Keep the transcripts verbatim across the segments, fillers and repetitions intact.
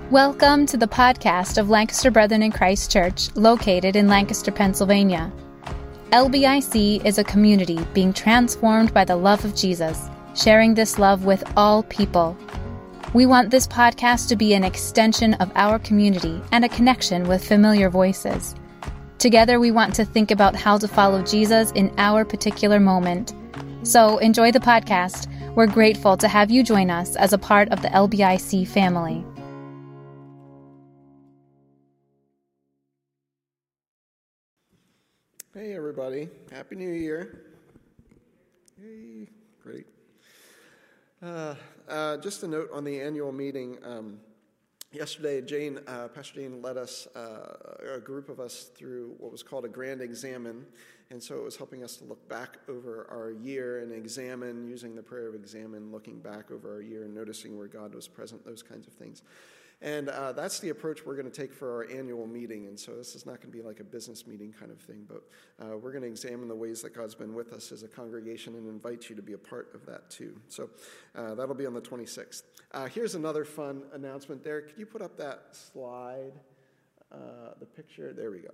Welcome to the podcast of Lancaster Brethren in Christ Church, located in Lancaster, Pennsylvania. L B I C is a community being transformed by the love of Jesus, sharing this love with all people. We want this podcast to be an extension of our community and a connection with familiar voices. Together, we want to think about how to follow Jesus in our particular moment. So enjoy the podcast. We're grateful to have you join us as a part of the L B I C family. Hey everybody, Happy New Year. Hey, great. Uh, uh, just a note on the annual meeting. Um, yesterday, Jane, uh, Pastor Jane led us, uh, a group of us, through what was called a grand examine. And so it was helping us to look back over our year and examine, using the prayer of examine, looking back over our year and noticing where God was present, those kinds of things. And uh, that's the approach we're going to take for our annual meeting. And so this is not going to be like a business meeting kind of thing, but uh, we're going to examine the ways that God's been with us as a congregation and invite you to be a part of that too. So uh, that'll be on the twenty-sixth. Uh, here's another fun announcement. Derek, could you put up that slide, uh, the picture? There we go.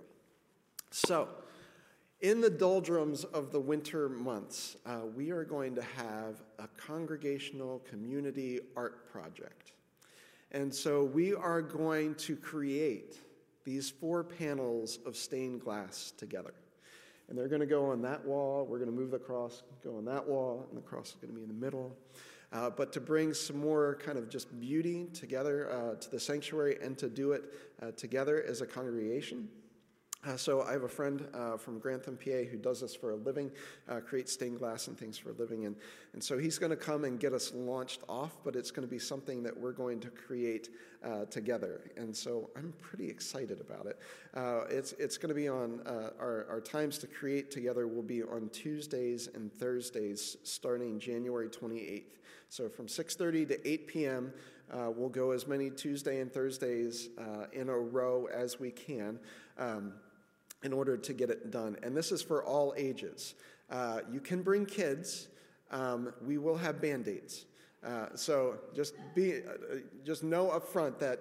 So in the doldrums of the winter months, uh, we are going to have a congregational community art project. And so we are going to create these four panels of stained glass together. And they're going to go on that wall. We're going to move the cross, go on that wall, and the cross is going to be in the middle. Uh, but to bring some more kind of just beauty together uh, to the sanctuary and to do it uh, together as a congregation. Uh, so I have a friend uh, from Grantham, P A, who does this for a living, uh, creates stained glass and things for a living. And, and so he's going to come and get us launched off, but it's going to be something that we're going to create uh, together. And so I'm pretty excited about it. Uh, it's it's going to be on, uh, our, our times to create together will be on Tuesdays and Thursdays starting January twenty-eighth. So from six thirty to eight p.m., uh, we'll go as many Tuesday and Thursdays uh, in a row as we can. Um, in order to get it done. And this is for all ages. Uh, you can bring kids. Um, we will have Band-Aids. Uh, so just be, uh, just know up front that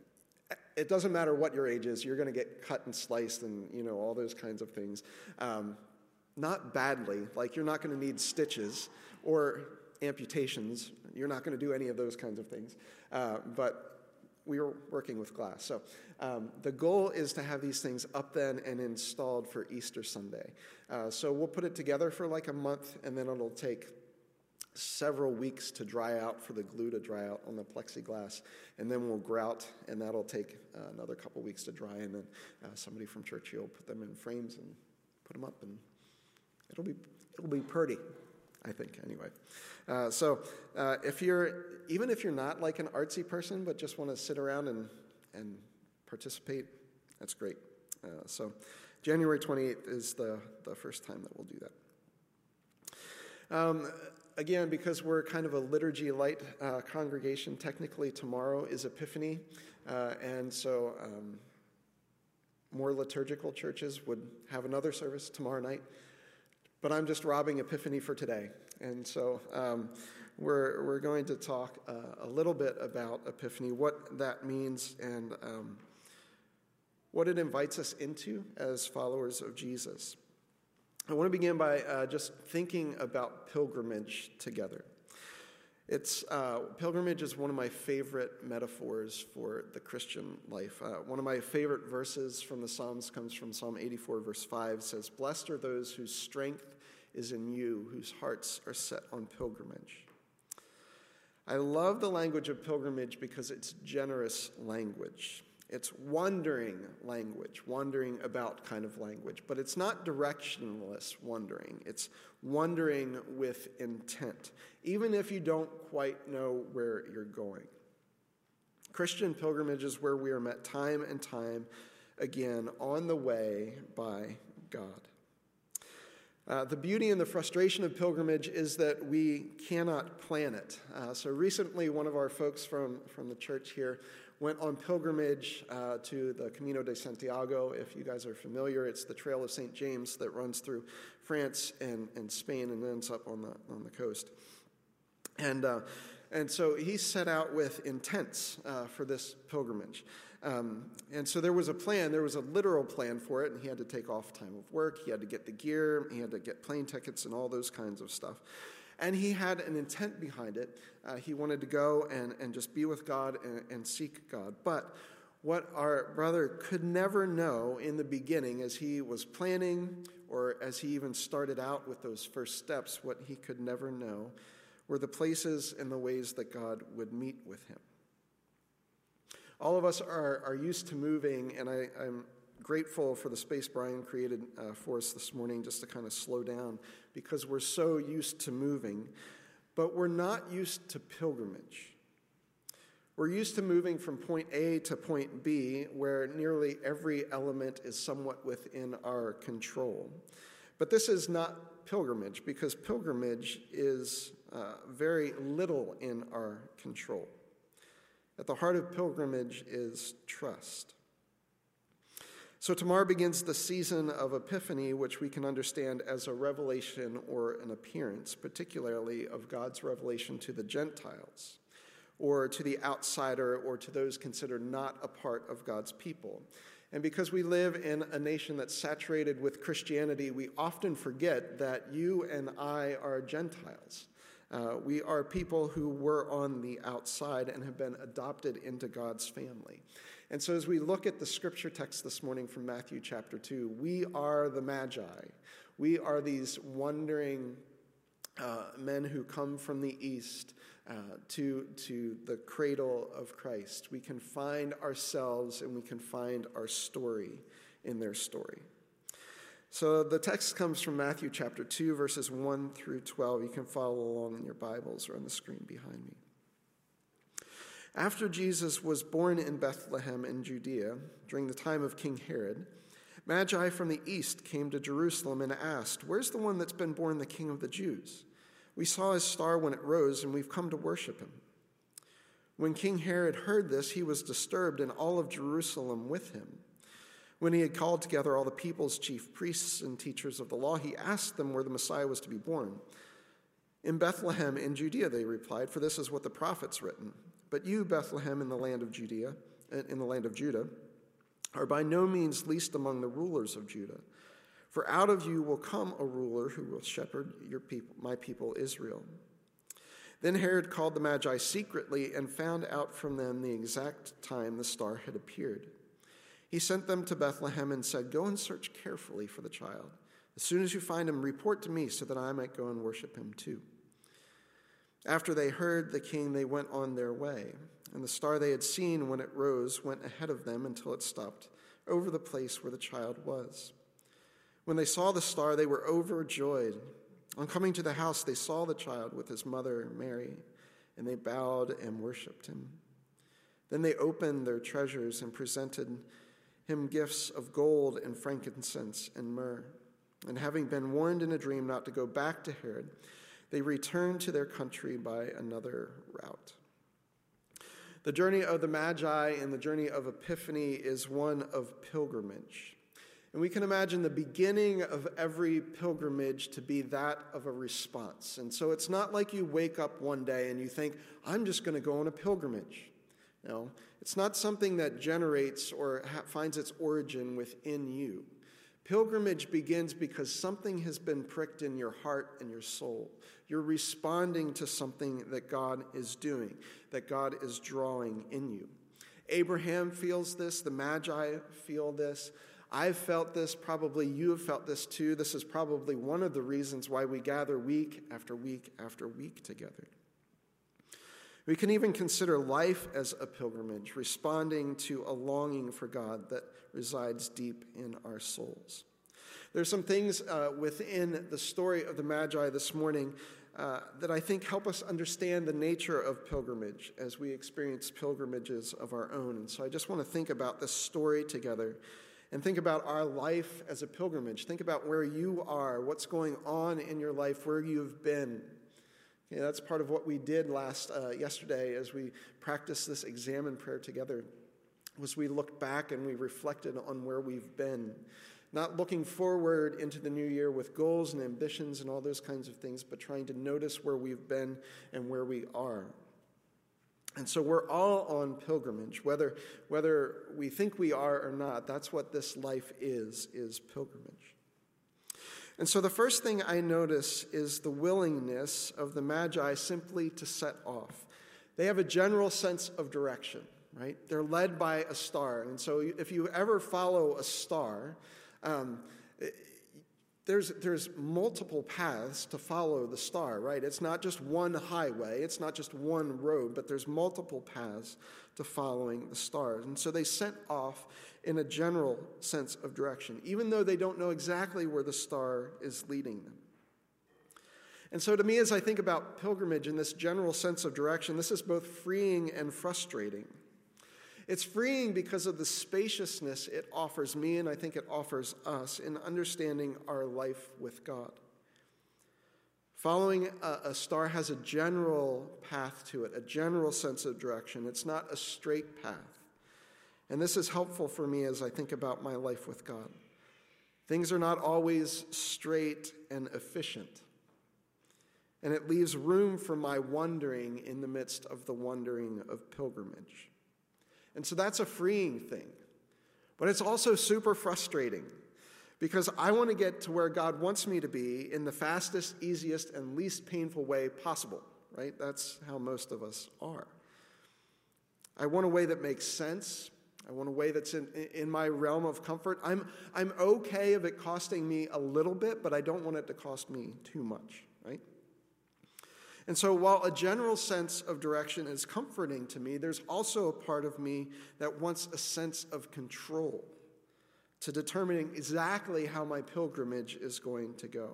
it doesn't matter what your age is, you're going to get cut and sliced and, you know, all those kinds of things. Um, not badly, like you're not going to need stitches or amputations. You're not going to do any of those kinds of things. Uh, but we are working with glass. So um, the goal is to have these things up then and installed for Easter Sunday. Uh, so we'll put it together for like a month, and then it'll take several weeks to dry out, for the glue to dry out on the plexiglass, and then we'll grout, and that'll take uh, another couple weeks to dry, and then uh, somebody from Churchill will put them in frames and put them up, and it'll be it'll be pretty, I think, anyway. Uh, so uh, if you're, even if you're not like an artsy person, but just want to sit around and, and participate, that's great. Uh, so January twenty-eighth is the, the first time that we'll do that. Um, again, because we're kind of a liturgy light uh, congregation, technically tomorrow is Epiphany, uh, and so um, more liturgical churches would have another service tomorrow night. But I'm just robbing Epiphany for today. And so um, we're we're going to talk uh, a little bit about Epiphany, what that means, and um, what it invites us into as followers of Jesus. I want to begin by uh, just thinking about pilgrimage together. It's uh, pilgrimage is one of my favorite metaphors for the Christian life. Uh, one of my favorite verses from the Psalms comes from Psalm eighty-four, verse five. It says, "Blessed are those whose strength is in you, whose hearts are set on pilgrimage." I love the language of pilgrimage because it's generous language. It's wandering language, wandering about kind of language, but it's not directionless wandering. It's wandering with intent, even if you don't quite know where you're going. Christian pilgrimage is where we are met time and time again on the way by God. Uh, the beauty and the frustration of pilgrimage is that we cannot plan it. Uh, so recently, one of our folks from, from the church here went on pilgrimage uh, to the Camino de Santiago. If you guys are familiar, it's the Trail of Saint James that runs through France and, and Spain and ends up on the on the coast. And uh, And so he set out with intents uh, for this pilgrimage. Um, and so there was a plan, there was a literal plan for it, and he had to take off time of work, he had to get the gear, he had to get plane tickets and all those kinds of stuff. And he had an intent behind it. Uh, he wanted to go and, and just be with God and, and seek God. But what our brother could never know in the beginning as he was planning or as he even started out with those first steps, what he could never know were the places and the ways that God would meet with him. All of us are, are used to moving, and I, I'm grateful for the space Brian created uh, for us this morning just to kind of slow down because we're so used to moving, but we're not used to pilgrimage. We're used to moving from point A to point B, where nearly every element is somewhat within our control. But this is not pilgrimage, because pilgrimage is uh, very little in our control. At the heart of pilgrimage is trust. So tomorrow begins the season of Epiphany, which we can understand as a revelation or an appearance, particularly of God's revelation to the Gentiles, or to the outsider, or to those considered not a part of God's people. And because we live in a nation that's saturated with Christianity, we often forget that you and I are Gentiles. Uh, we are people who were on the outside and have been adopted into God's family. And so as we look at the scripture text this morning from Matthew chapter two, we are the Magi. We are these wandering uh, men who come from the east uh, to, to the cradle of Christ. We can find ourselves and we can find our story in their story. So the text comes from Matthew chapter two, verses one through twelve. You can follow along in your Bibles or on the screen behind me. After Jesus was born in Bethlehem in Judea, during the time of King Herod, Magi from the east came to Jerusalem and asked, "Where's the one that's been born the King of the Jews? We saw his star when it rose, and we've come to worship him." When King Herod heard this, he was disturbed, and all of Jerusalem with him. When he had called together all the people's chief priests and teachers of the law, he asked them where the Messiah was to be born. "In Bethlehem in Judea," they replied, "for this is what the prophets written. But you, Bethlehem, in the land of Judea, in the land of Judah, are by no means least among the rulers of Judah. For out of you will come a ruler who will shepherd your people, my people Israel." Then Herod called the Magi secretly and found out from them the exact time the star had appeared. He sent them to Bethlehem and said, "Go and search carefully for the child. As soon as you find him, report to me so that I might go and worship him too." After they heard the king, they went on their way, and the star they had seen when it rose went ahead of them until it stopped over the place where the child was. When they saw the star, they were overjoyed. On coming to the house, they saw the child with his mother, Mary, and they bowed and worshipped him. Then they opened their treasures and presented him gifts of gold and frankincense and myrrh. And having been warned in a dream not to go back to Herod, they returned to their country by another route. The journey of the Magi and the journey of Epiphany is one of pilgrimage. And we can imagine the beginning of every pilgrimage to be that of a response. And so it's not like you wake up one day and you think, "I'm just going to go on a pilgrimage." No, it's not something that generates or ha- finds its origin within you. Pilgrimage begins because something has been pricked in your heart and your soul. You're responding to something that God is doing, that God is drawing in you. Abraham feels this. The Magi feel this. I've felt this. Probably you have felt this too. This is probably one of the reasons why we gather week after week after week together. We can even consider life as a pilgrimage, responding to a longing for God that resides deep in our souls. There's some things uh, within the story of the Magi this morning uh, that I think help us understand the nature of pilgrimage as we experience pilgrimages of our own. And so I just want to think about this story together and think about our life as a pilgrimage. Think about where you are, what's going on in your life, where you've been. Okay, that's part of what we did last uh, yesterday as we practiced this examine prayer together, was we looked back and we reflected on where we've been. Not looking forward into the new year with goals and ambitions and all those kinds of things, but trying to notice where we've been and where we are. And so we're all on pilgrimage, whether, whether we think we are or not. That's what this life is, is pilgrimage. And so the first thing I notice is the willingness of the Magi simply to set off. They have a general sense of direction, right? They're led by a star. And so if you ever follow a star, um, there's, there's multiple paths to follow the star, right? It's not just one highway. It's not just one road, but there's multiple paths to following the stars. And so they set off in a general sense of direction, even though they don't know exactly where the star is leading them. And so to me, as I think about pilgrimage in this general sense of direction, this is both freeing and frustrating. It's freeing because of the spaciousness it offers me, and I think it offers us, in understanding our life with God. Following a, a star has a general path to it, a general sense of direction. It's not a straight path. And this is helpful for me as I think about my life with God. Things are not always straight and efficient. And it leaves room for my wandering in the midst of the wandering of pilgrimage. And so that's a freeing thing. But it's also super frustrating because I want to get to where God wants me to be in the fastest, easiest, and least painful way possible, right? That's how most of us are. I want a way that makes sense. I want a way that's in, in my realm of comfort. I'm, I'm okay of it costing me a little bit, but I don't want it to cost me too much, right? And so while a general sense of direction is comforting to me, there's also a part of me that wants a sense of control to determining exactly how my pilgrimage is going to go.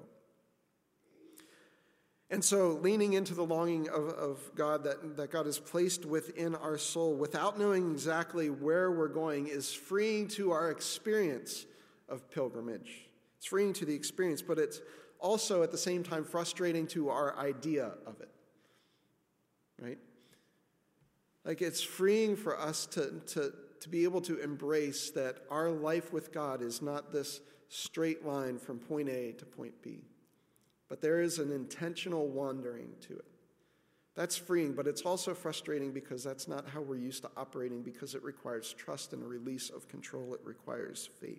And so leaning into the longing of, of God that, that God has placed within our soul without knowing exactly where we're going is freeing to our experience of pilgrimage. It's freeing to the experience, but it's also at the same time frustrating to our idea of it, right? Like it's freeing for us to, to, to be able to embrace that our life with God is not this straight line from point A to point B, but there is an intentional wandering to it. That's freeing, but it's also frustrating because that's not how we're used to operating, because it requires trust and a release of control. It requires faith.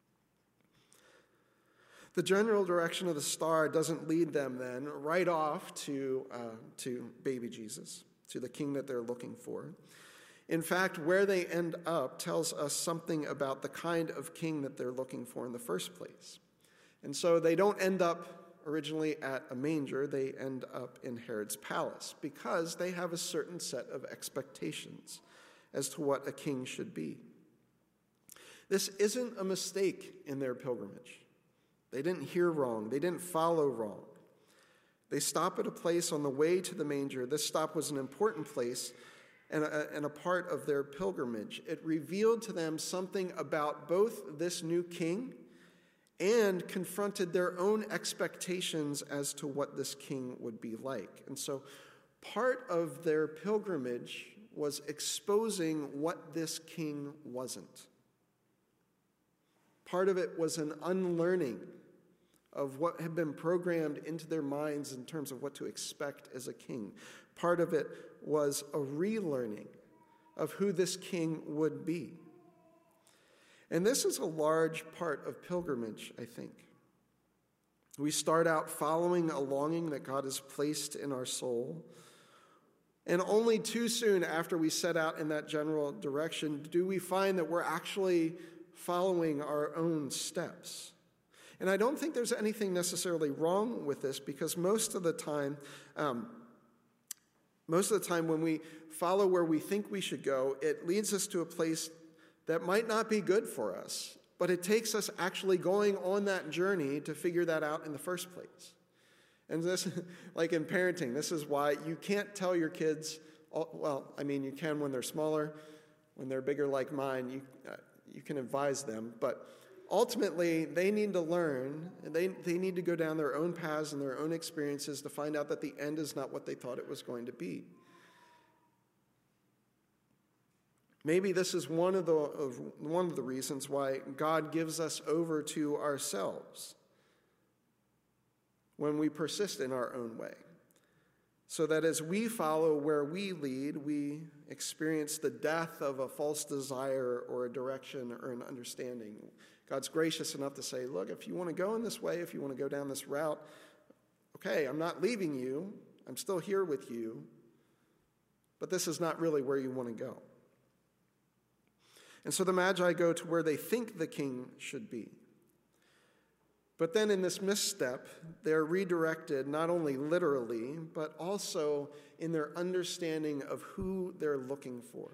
The general direction of the star doesn't lead them then right off to, uh, to baby Jesus, to the king that they're looking for. In fact, where they end up tells us something about the kind of king that they're looking for in the first place. And so they don't end up originally at a manger, they end up in Herod's palace because they have a certain set of expectations as to what a king should be. This isn't a mistake in their pilgrimage. They didn't hear wrong. They didn't follow wrong. They stop at a place on the way to the manger. This stop was an important place and a, and a part of their pilgrimage. It revealed to them something about both this new king and confronted their own expectations as to what this king would be like. And so part of their pilgrimage was exposing what this king wasn't. Part of it was an unlearning of what had been programmed into their minds in terms of what to expect as a king. Part of it was a relearning of who this king would be. And this is a large part of pilgrimage, I think. We start out following a longing that God has placed in our soul. And only too soon after we set out in that general direction do we find that we're actually following our own steps. And I don't think there's anything necessarily wrong with this, because most of the time, um, most of the time when we follow where we think we should go, it leads us to a place that might not be good for us, but it takes us actually going on that journey to figure that out in the first place. And this, like in parenting, this is why you can't tell your kids, well, I mean, you can when they're smaller. When they're bigger like mine, you uh, you can advise them, but ultimately they need to learn, they, they need to go down their own paths and their own experiences to find out that the end is not what they thought it was going to be. Maybe this is one of the of one of the reasons why God gives us over to ourselves when we persist in our own way. so that as we follow where we lead, we experience the death of a false desire or a direction or an understanding. God's gracious enough to say, look, if you want to go in this way, if you want to go down this route, okay, I'm not leaving you. I'm still here with you. But this is not really where you want to go. And so the Magi go to where they think the king should be. But then in this misstep, they're redirected not only literally, but also in their understanding of who they're looking for.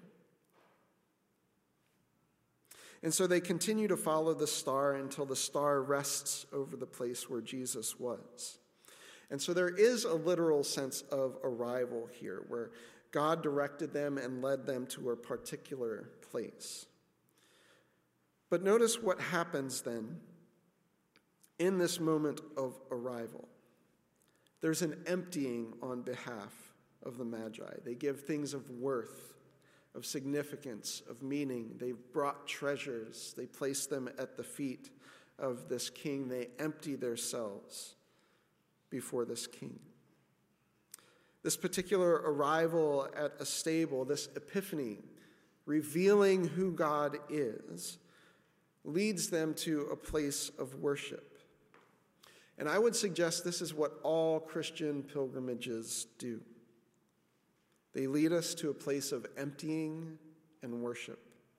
And so they continue to follow the star until the star rests over the place where Jesus was. And so there is a literal sense of arrival here, where God directed them and led them to a particular place. But notice what happens then in this moment of arrival. There's an emptying on behalf of the Magi. They give things of worth, of significance, of meaning. They've brought treasures. They place them at the feet of this king. They empty themselves before this king. This particular arrival at a stable, this epiphany, revealing who God is, leads them to a place of worship. And I would suggest this is what all Christian pilgrimages do. They lead us to a place of emptying and worship.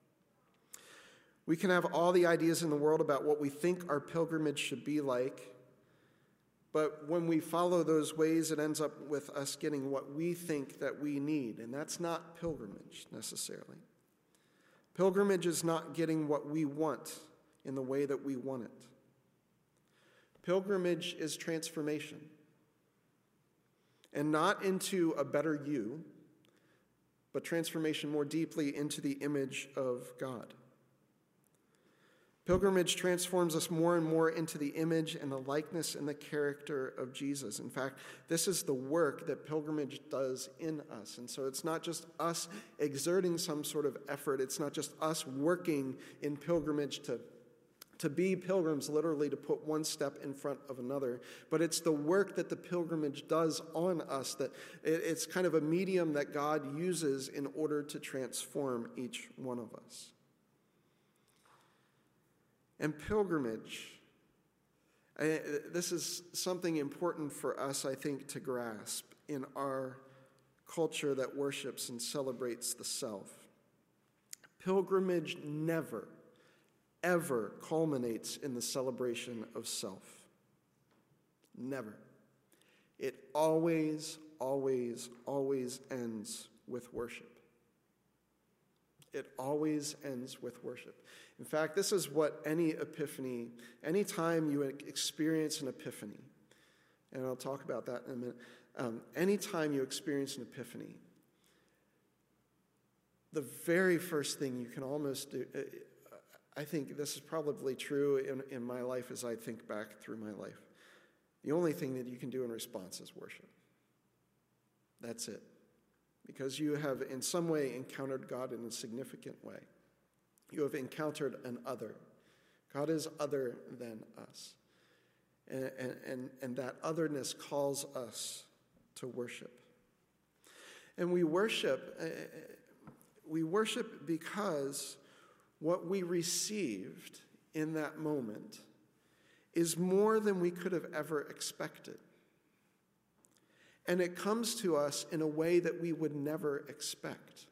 We can have all the ideas in the world about what we think our pilgrimage should be like, but when we follow those ways, it ends up with us getting what we think that we need, and that's not pilgrimage necessarily. Pilgrimage is not getting what we want in the way that we want it. Pilgrimage is transformation. And not into a better you, but transformation more deeply into the image of God. Pilgrimage transforms us more and more into the image and the likeness and the character of Jesus. In fact, this is the work that pilgrimage does in us. And so it's not just us exerting some sort of effort. It's not just us working in pilgrimage to To be pilgrims, literally to put one step in front of another. But it's the work that the pilgrimage does on us, that it's kind of a medium that God uses in order to transform each one of us. And pilgrimage, this is something important for us, I think, to grasp in our culture that worships and celebrates the self. Pilgrimage never ever culminates in the celebration of self. Never. It always, always, always ends with worship. It always ends with worship. In fact, this is what any epiphany, any time you experience an epiphany, and I'll talk about that in a minute, um, any time you experience an epiphany, the very first thing you can almost do, uh, I think this is probably true in, in my life as I think back through my life. The only thing that you can do in response is worship. That's it. Because you have in some way encountered God in a significant way. You have encountered an other. God is other than us. And, and, and that otherness calls us to worship. And we worship, uh, we worship because what we received in that moment is more than we could have ever expected. And it comes to us in a way that we would never expect.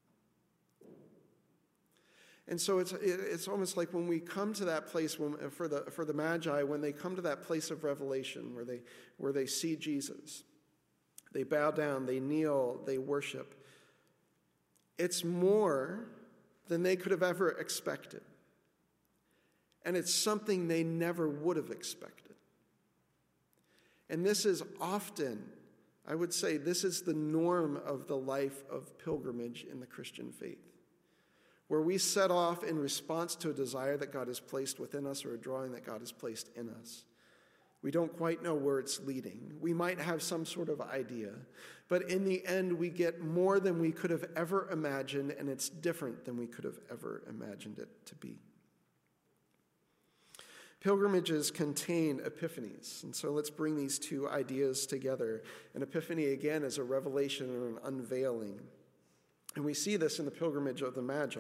And so it's it's almost like when we come to that place when, for the for the Magi, when they come to that place of revelation where they where they see Jesus, they bow down, they kneel, they worship. It's more than they could have ever expected. And it's something they never would have expected. And this is often, I would say, this is the norm of the life of pilgrimage in the Christian faith, where we set off in response to a desire that God has placed within us or a drawing that God has placed in us. We don't quite know where it's leading. We might have some sort of idea, but in the end, we get more than we could have ever imagined, and it's different than we could have ever imagined it to be. Pilgrimages contain epiphanies, and so let's bring these two ideas together. An epiphany, again, is a revelation or an unveiling. And we see this in the pilgrimage of the Magi.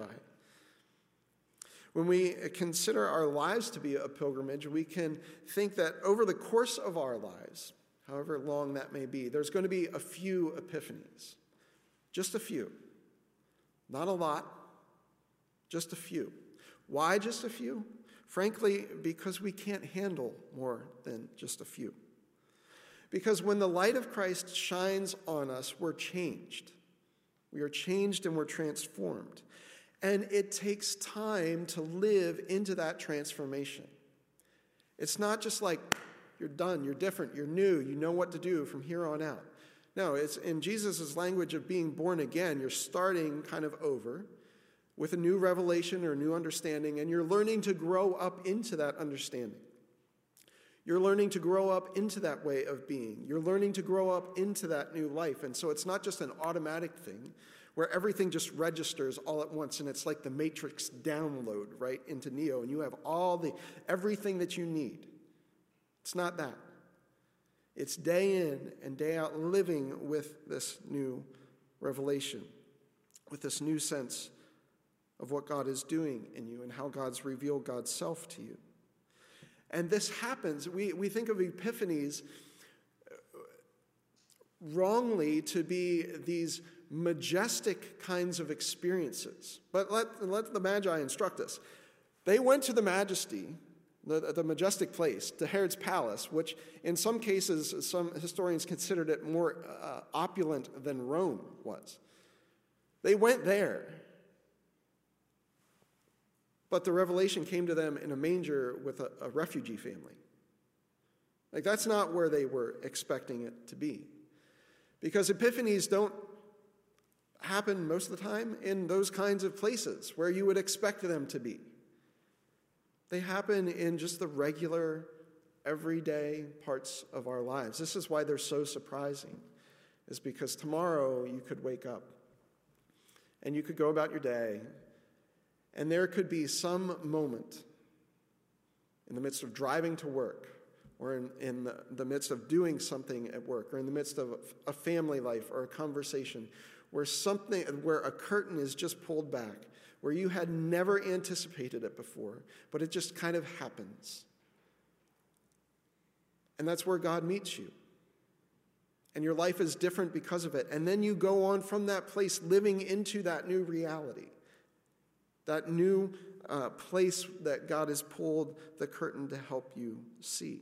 When we consider our lives to be a pilgrimage, we can think that over the course of our lives, however long that may be, there's going to be a few epiphanies. Just a few. Not a lot, just a few. Why just a few? Frankly, because we can't handle more than just a few. Because when the light of Christ shines on us, we're changed. We are changed and we're transformed. And it takes time to live into that transformation. It's not just like you're done, you're different, you're new, you know what to do from here on out. No, it's in Jesus' language of being born again, you're starting kind of over with a new revelation or a new understanding, and you're learning to grow up into that understanding. You're learning to grow up into that way of being. You're learning to grow up into that new life. And so it's not just an automatic thing where everything just registers all at once, and it's like the Matrix download right into Neo, and you have all the everything that you need. It's not that. It's day in and day out living with this new revelation, with this new sense of what God is doing in you and how God's revealed God's self to you. And this happens, we, we think of epiphanies wrongly to be these majestic kinds of experiences. But let, let the Magi instruct us. They went to the majesty, the, the majestic place, to Herod's palace, which in some cases, some historians considered it more uh, opulent than Rome was. They went there. But the revelation came to them in a manger with a, a refugee family. Like, that's not where they were expecting it to be. Because epiphanies don't happen most of the time in those kinds of places where you would expect them to be. They happen in just the regular, everyday parts of our lives. This is why they're so surprising, is because tomorrow you could wake up and you could go about your day, and there could be some moment in the midst of driving to work, or in, in the, the midst of doing something at work, or in the midst of a family life or a conversation, where something, where a curtain is just pulled back, where you had never anticipated it before, but it just kind of happens. And that's where God meets you. And your life is different because of it. And then you go on from that place living into that new reality. That new uh, place that God has pulled the curtain to help you see.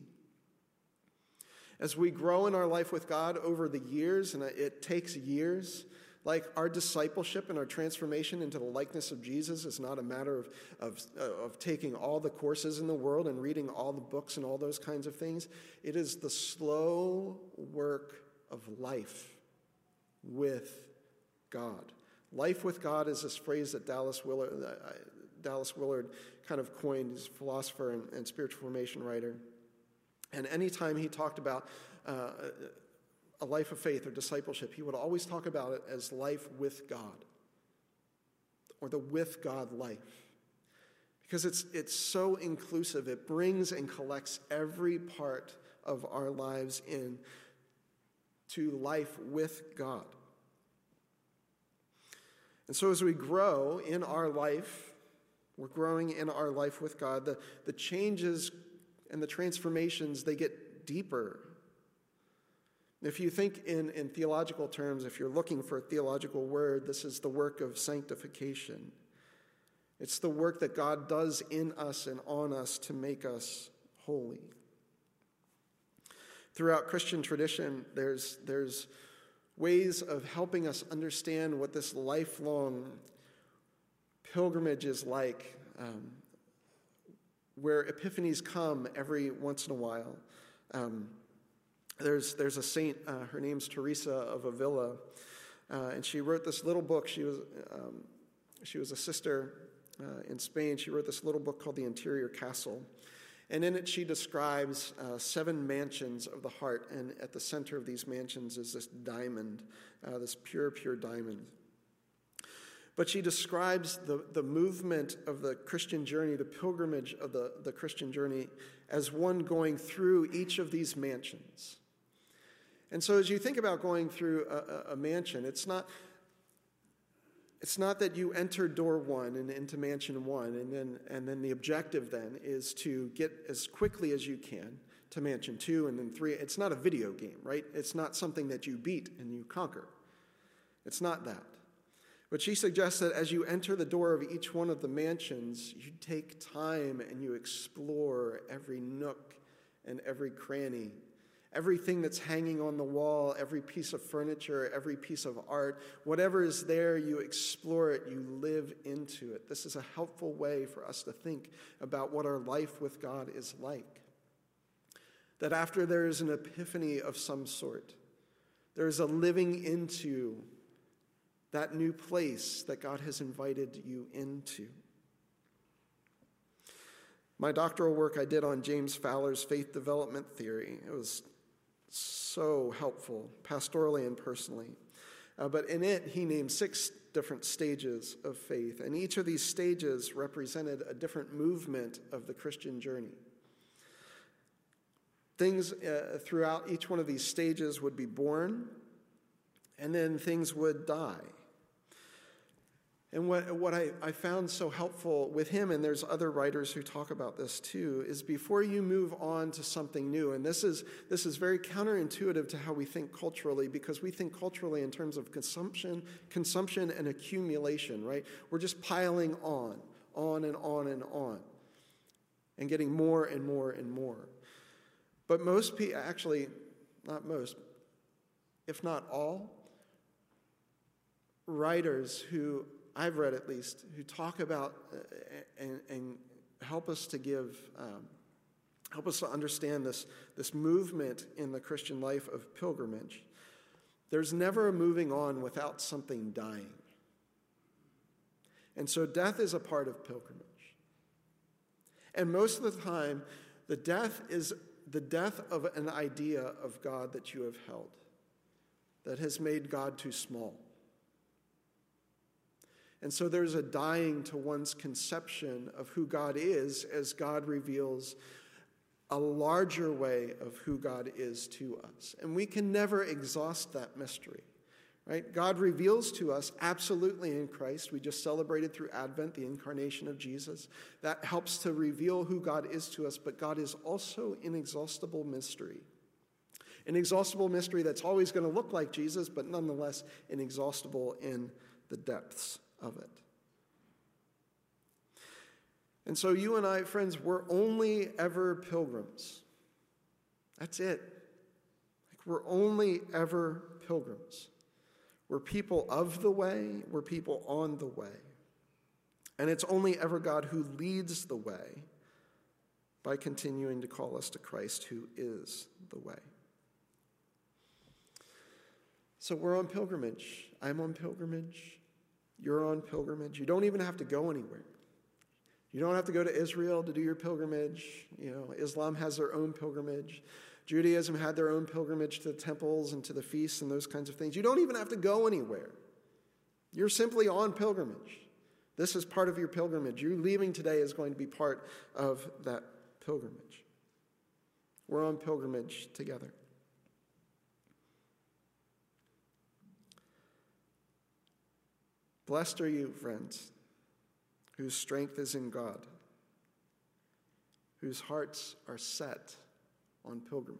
As we grow in our life with God over the years, and it takes years, like our discipleship and our transformation into the likeness of Jesus is not a matter of, of, of taking all the courses in the world and reading all the books and all those kinds of things. It is the slow work of life with God. Life with God is this phrase that Dallas Willard, uh, Dallas Willard kind of coined. He's a philosopher and, and spiritual formation writer. And anytime he talked about uh, a life of faith or discipleship, he would always talk about it as life with God, or the with God life. Because it's, it's so inclusive. It brings and collects every part of our lives in to life with God. And so as we grow in our life, we're growing in our life with God, the, the changes and the transformations, they get deeper. If you think in, in theological terms, if you're looking for a theological word, this is the work of sanctification. It's the work that God does in us and on us to make us holy. Throughout Christian tradition, there's there's ways of helping us understand what this lifelong pilgrimage is like, um, where epiphanies come every once in a while. Um, there's there's a saint, uh, her name's Teresa of Avila, uh, and she wrote this little book. She was um, she was a sister uh, in Spain. She wrote this little book called The Interior Castle. And in it, she describes uh, seven mansions of the heart, and at the center of these mansions is this diamond, uh, this pure, pure diamond. But she describes the, the movement of the Christian journey, the pilgrimage of the, the Christian journey, as one going through each of these mansions. And so as you think about going through a, a mansion, it's not, it's not that you enter door one and into mansion one, and then, and then the objective then is to get as quickly as you can to mansion two and then three. It's not a video game, right? It's not something that you beat and you conquer. It's not that. But she suggests that as you enter the door of each one of the mansions, you take time and you explore every nook and every cranny, everything that's hanging on the wall, every piece of furniture, every piece of art, whatever is there, you explore it, you live into it. This is a helpful way for us to think about what our life with God is like. That after there is an epiphany of some sort, there is a living into that new place that God has invited you into. My doctoral work I did on James Fowler's faith development theory. It was so helpful, pastorally and personally. Uh, but in it, he named six different stages of faith, and each of these stages represented a different movement of the Christian journey. Things uh, throughout each one of these stages would be born, and then things would die. And what, what I, I found so helpful with him, and there's other writers who talk about this too, is before you move on to something new, and this is, this is very counterintuitive to how we think culturally, because we think culturally in terms of consumption, consumption and accumulation, right? We're just piling on, on and on and on, and getting more and more and more. But most people, actually, not most, if not all, writers who I've read at least, who talk about uh, and, and help us to give, um, help us to understand this, this movement in the Christian life of pilgrimage. There's never a moving on without something dying. And so death is a part of pilgrimage. And most of the time, the death is the death of an idea of God that you have held, that has made God too small. And so there's a dying to one's conception of who God is as God reveals a larger way of who God is to us. And we can never exhaust that mystery, right? God reveals to us absolutely in Christ. We just celebrated through Advent the incarnation of Jesus. That helps to reveal who God is to us, but God is also inexhaustible mystery. An inexhaustible mystery that's always going to look like Jesus, but nonetheless inexhaustible in the depths of it. And so you and I, friends, we're only ever pilgrims. That's it. Like we're only ever pilgrims. We're people of the way. We're people on the way. And it's only ever God who leads the way by continuing to call us to Christ, who is the way. So we're on pilgrimage. I'm on pilgrimage. You're on pilgrimage. You don't even have to go anywhere. You don't have to go to Israel to do your pilgrimage. You know, Islam has their own pilgrimage. Judaism had their own pilgrimage to the temples and to the feasts and those kinds of things. You don't even have to go anywhere. You're simply on pilgrimage. This is part of your pilgrimage. You leaving today is going to be part of that pilgrimage. We're on pilgrimage together. Blessed are you, friends, whose strength is in God, whose hearts are set on pilgrimage.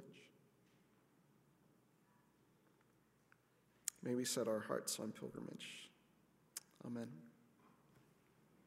May we set our hearts on pilgrimage. Amen.